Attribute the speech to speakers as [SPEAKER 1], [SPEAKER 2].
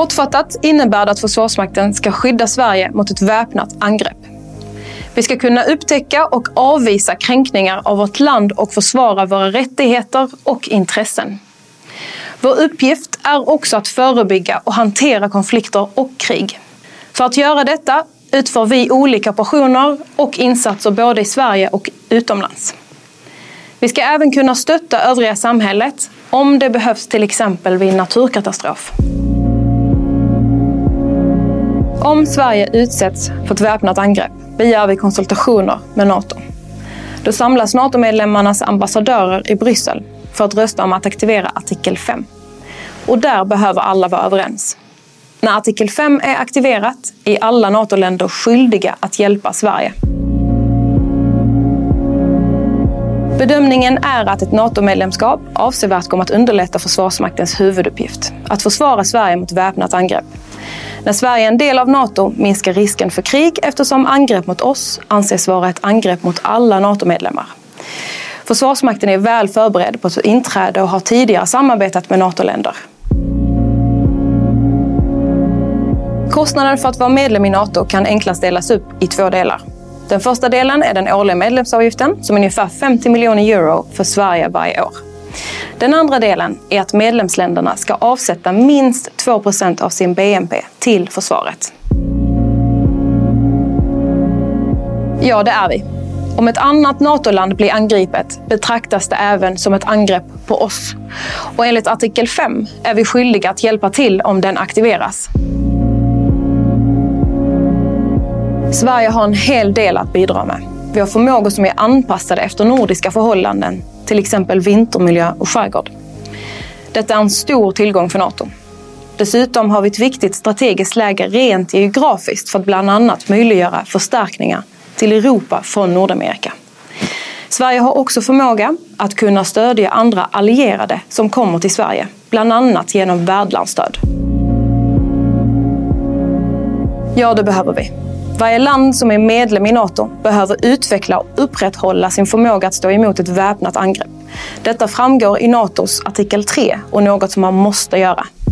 [SPEAKER 1] Kortfattat innebär det att Försvarsmakten ska skydda Sverige mot ett väpnat angrepp. Vi ska kunna upptäcka och avvisa kränkningar av vårt land och försvara våra rättigheter och intressen. Vår uppgift är också att förebygga och hantera konflikter och krig. För att göra detta utför vi olika operationer och insatser både i Sverige och utomlands. Vi ska även kunna stötta övriga samhället om det behövs, till exempel vid naturkatastrof. Om Sverige utsätts för ett väpnat angrepp begär vi konsultationer med NATO. Då samlas NATO-medlemmarnas ambassadörer i Bryssel för att rösta om att aktivera artikel 5. Och där behöver alla vara överens. När artikel 5 är aktiverat är alla NATO-länder skyldiga att hjälpa Sverige. Bedömningen är att ett NATO-medlemskap avsevärt kommer att underlätta Försvarsmaktens huvuduppgift, att försvara Sverige mot väpnat angrepp. När Sverige är en del av NATO minskar risken för krig eftersom angrepp mot oss anses vara ett angrepp mot alla NATO-medlemmar. Försvarsmakten är väl förberedd på ett inträde och har tidigare samarbetat med NATO-länder. Kostnaden för att vara medlem i NATO kan enklast delas upp i 2 delar. Den första delen är den årliga medlemsavgiften som är ungefär 50 miljoner euro för Sverige varje år. Den andra delen är att medlemsländerna ska avsätta minst 2% av sin BNP till försvaret. Ja, det är vi. Om ett annat NATO-land blir angripet betraktas det även som ett angrepp på oss. Och enligt artikel 5 är vi skyldiga att hjälpa till om den aktiveras. Sverige har en hel del att bidra med. Vi har förmågor som är anpassade efter nordiska förhållanden, till exempel vintermiljö och skärgård. Detta är en stor tillgång för NATO. Dessutom har vi ett viktigt strategiskt läge rent geografiskt för att bland annat möjliggöra förstärkningar till Europa från Nordamerika. Sverige har också förmåga att kunna stödja andra allierade som kommer till Sverige, bland annat genom värdlandsstöd. Ja, det behöver vi. Varje land som är medlem i NATO behöver utveckla och upprätthålla sin förmåga att stå emot ett väpnat angrepp. Detta framgår i NATOs artikel 3 och något som man måste göra.